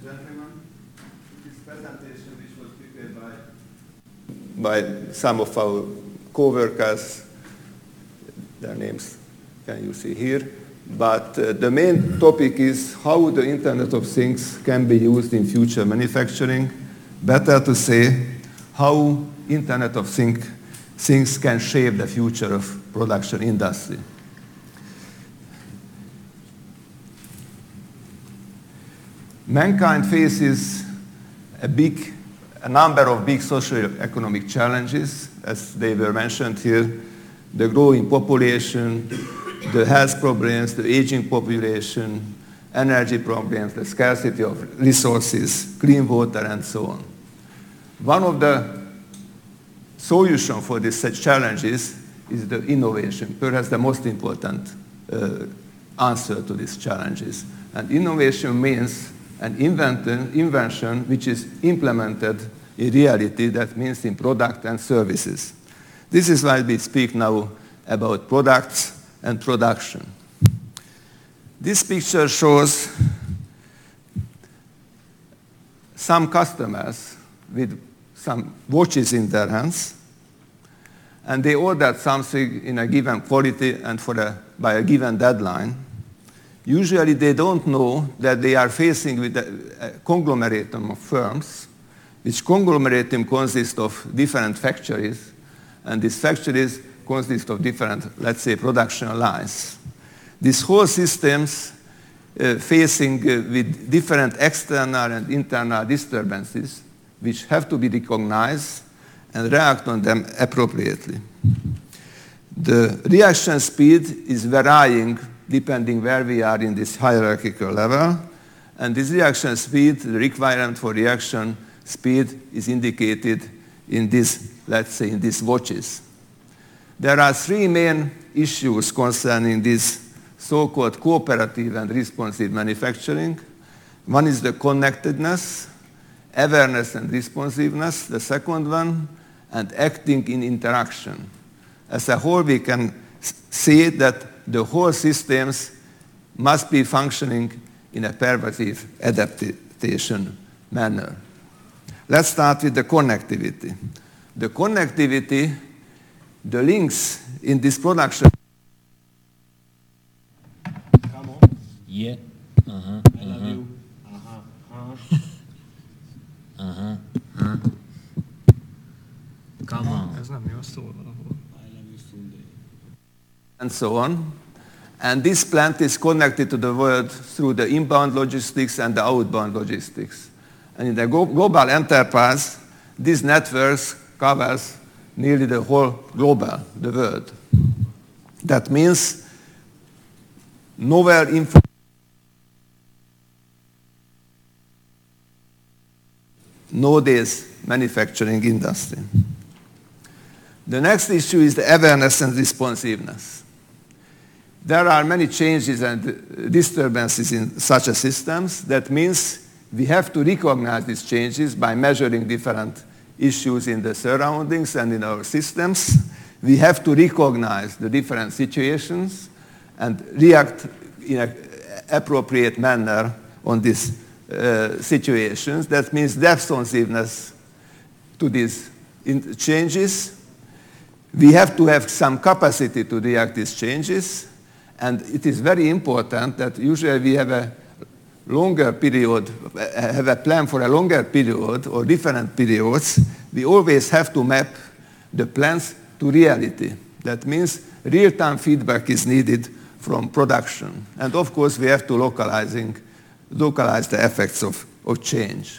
gentlemen. This presentation, which was prepared by some of our co-workers, their names can you see here. But the main topic is how the Internet of Things can be used in future manufacturing. Better to say, how Internet of Things can shape the future of production industry. Mankind faces a number of big socio-economic challenges, as they were mentioned here: the growing population, the health problems, the aging population, energy problems, the scarcity of resources, clean water, and so on. One of the solutions for these challenges is the innovation, perhaps the most important answer to these challenges. And innovation means an invention which is implemented in reality, that means in product and services. This is why we speak now about products and production. This picture shows some customers with some watches in their hands, and they ordered something in a given quality and by a given deadline. Usually they don't know that they are facing with a conglomeratum of firms, which conglomeratum consists of different factories, and these factories consist of different, let's say, production lines. These whole systems facing with different external and internal disturbances, which have to be recognized and react on them appropriately. The reaction speed is varying depending where we are in this hierarchical level, and this reaction speed, the requirement for reaction speed, is indicated in this, let's say, in these watches. There are three main issues concerning this so-called cooperative and responsive manufacturing. One is the connectedness, awareness and responsiveness, the second one, and acting in interaction. As a whole, we can see that the whole systems must be functioning in a pervasive adaptation manner. Let's start with the connectivity. The connectivity, the links in this production. Come on. Yeah. I love you. Come on. Ez nem jó, szól valahol. I love you Sunday. And so on. And this plant is connected to the world through the inbound logistics and the outbound logistics. And in the global enterprise, these networks covers nearly the whole global, the world. That means novel information nowadays manufacturing industry. The next issue is the awareness and responsiveness. There are many changes and disturbances in such a systems. That means we have to recognize these changes by measuring different issues in the surroundings and in our systems. We have to recognize the different situations and react in an appropriate manner on these situations. That means responsiveness to these changes. We have to have some capacity to react to these changes, and it is very important that usually we have a longer period, have a plan for a longer period or different periods. We always have to map the plans to reality. That means real-time feedback is needed from production. And of course, we have to localize the effects of change.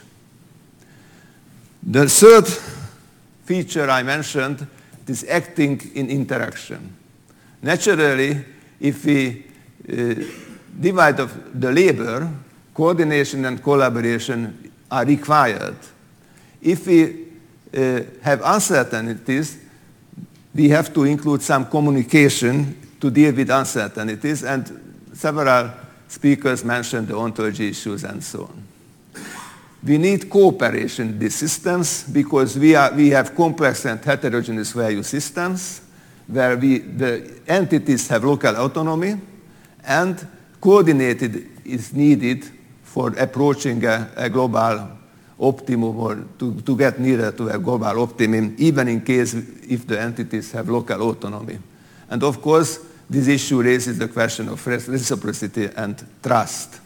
The third feature I mentioned is acting in interaction. Naturally, if we divide the labor, coordination and collaboration are required. If we have uncertainties, we have to include some communication to deal with uncertainties, and several speakers mentioned the ontology issues and so on. We need cooperation in these systems because we have complex and heterogeneous value systems where the entities have local autonomy, and coordinated is needed for approaching a global optimum or to get nearer to a global optimum, even in case if the entities have local autonomy. And of course, this issue raises the question of reciprocity and trust.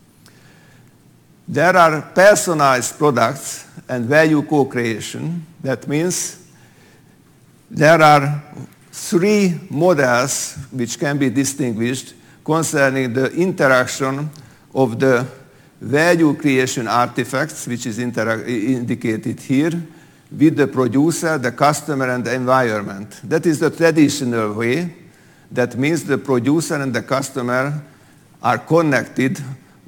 There are personalized products and value co-creation. That means there are three models which can be distinguished concerning the interaction of the value creation artifacts, which is indicated here, with the producer, the customer, and the environment. That is the traditional way. That means the producer and the customer are connected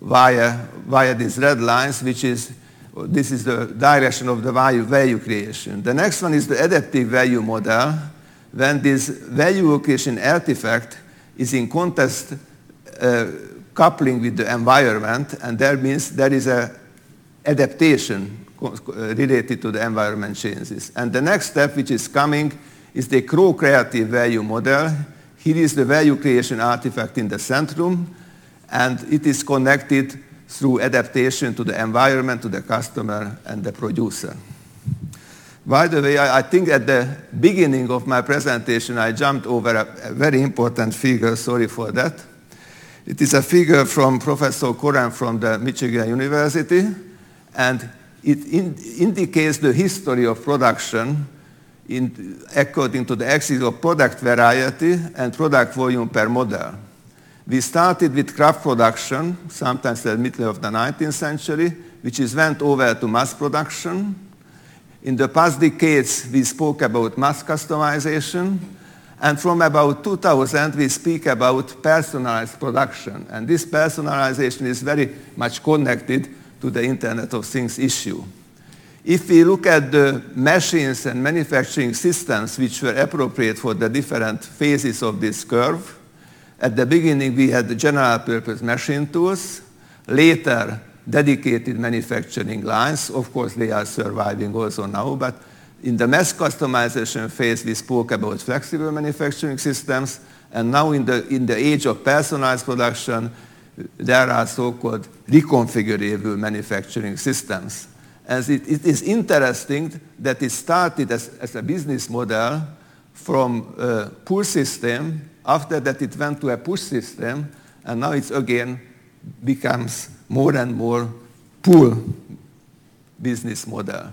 via these red lines, this is the direction of the value creation. The next one is the adaptive value model, when this value creation artifact is in contest coupling with the environment, and that means there is an adaptation related to the environment changes. And the next step which is coming is the co-creative value model. Here is the value creation artifact in the centrum, and it is connected through adaptation to the environment, to the customer, and the producer. By the way, I think at the beginning of my presentation I jumped over a very important figure, sorry for that. It is a figure from Professor Koren from the Michigan University, and it indicates the history of production according to the axis of product variety and product volume per model. We started with craft production, sometimes in the middle of the 19th century, which went over to mass production. In the past decades, we spoke about mass customization. And from about 2000, we speak about personalized production. And this personalization is very much connected to the Internet of Things issue. If we look at the machines and manufacturing systems which were appropriate for the different phases of this curve, at the beginning we had the general purpose machine tools, later dedicated manufacturing lines. Of course, they are surviving also now, but in the mass customization phase, we spoke about flexible manufacturing systems, and now in the age of personalized production, there are so-called reconfigurable manufacturing systems. As it is interesting that it started as a business model from a pull system. After that, it went to a push system, and now it again becomes more and more pull business model.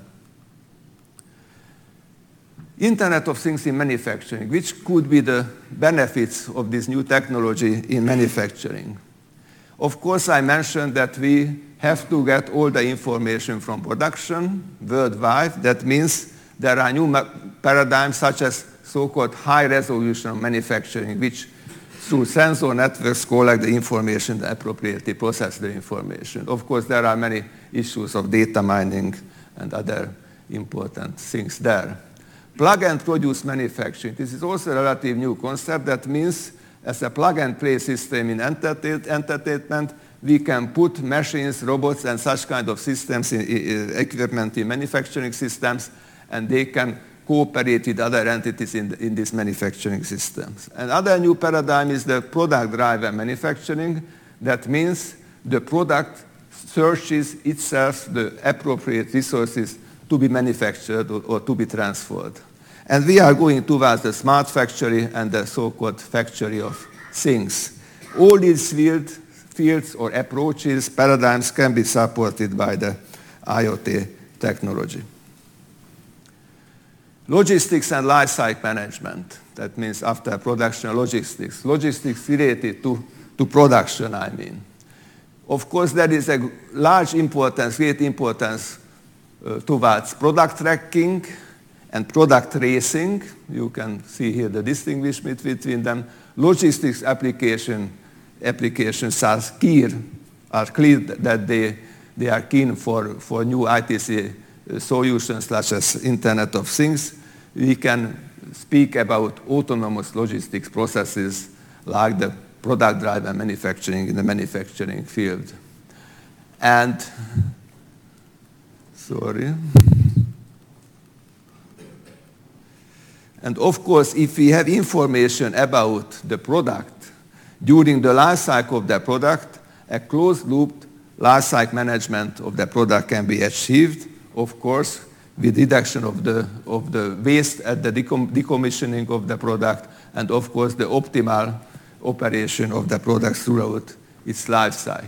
Internet of Things in manufacturing, which could be the benefits of this new technology in manufacturing. Of course, I mentioned that we have to get all the information from production worldwide. That means there are new paradigms such as so-called high-resolution manufacturing, which through sensor networks collect the information, appropriately process the information. Of course, there are many issues of data mining and other important things there. Plug and produce manufacturing. This is also a relatively new concept. That means as a plug and play system in entertainment, we can put machines, robots, and such kind of systems, equipment in manufacturing systems, and they can cooperate with other entities in these manufacturing systems. Another new paradigm is the product-driven manufacturing. That means the product searches itself the appropriate resources to be manufactured or to be transferred. And we are going towards the smart factory and the so-called factory of things. All these fields or approaches, paradigms can be supported by the IoT technology. Logistics and lifecycle management. That means after production logistics. Logistics related to production, I mean. Of course, there is a large importance, great importance towards product tracking and product tracing. You can see here the distinction between them. Logistics applications are clear that they are keen for new ITC solutions such as Internet of Things. We can speak about autonomous logistics processes like the product-driven manufacturing in the manufacturing field. And of course, if we have information about the product during the life cycle of the product, a closed loop lifecycle management of the product can be achieved, of course, with reduction of the waste at the decommissioning of the product, and of course the optimal operation of the product throughout its life cycle.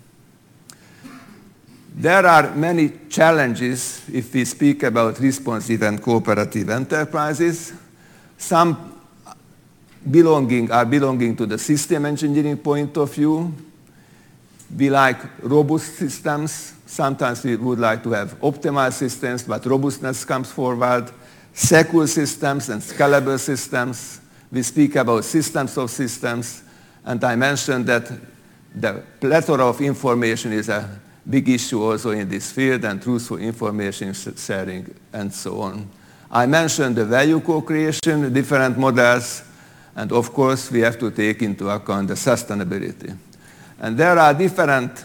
There are many challenges if we speak about responsive and cooperative enterprises. Some are belonging to the system engineering point of view. We like robust systems. Sometimes we would like to have optimized systems, but robustness comes forward. Secure systems and scalable systems. We speak about systems of systems, and I mentioned that the plethora of information is a big issue also in this field, and truthful information sharing and so on. I mentioned the value co-creation, different models, and of course we have to take into account the sustainability. And there are different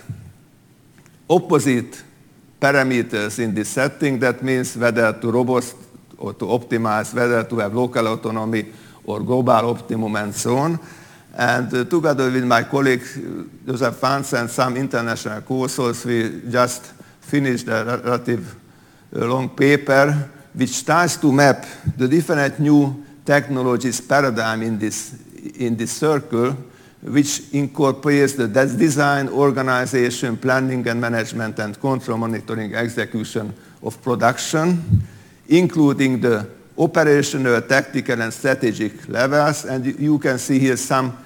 opposite parameters in this setting. That means whether to robust or to optimize, whether to have local autonomy or global optimum and so on. And together with my colleague Joseph Vance and some international co-authors, we just finished a relative long paper which tries to map the different new technologies paradigm in this circle, which incorporates the design, organization, planning and management, and control, monitoring, execution of production, including the operational, tactical, and strategic levels. And you can see here some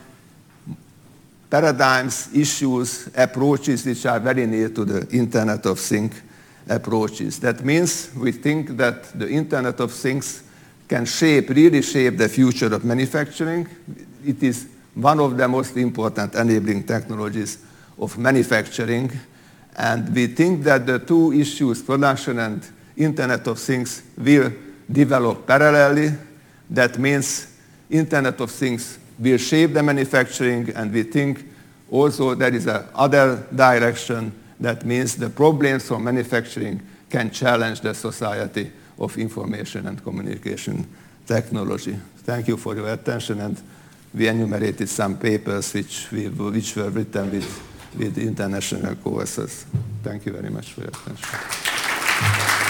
paradigms, issues, approaches which are very near to the Internet of Things approaches. That means we think that the Internet of Things can really shape the future of manufacturing. It is one of the most important enabling technologies of manufacturing. And we think that the two issues, production and Internet of Things, will develop parallelly. That means Internet of Things will shape the manufacturing, and we think also there is another direction. That means the problems from manufacturing can challenge the society of information and communication technology. Thank you for your attention, and we enumerated some papers which were written with international co-authors. Thank you very much for your attention.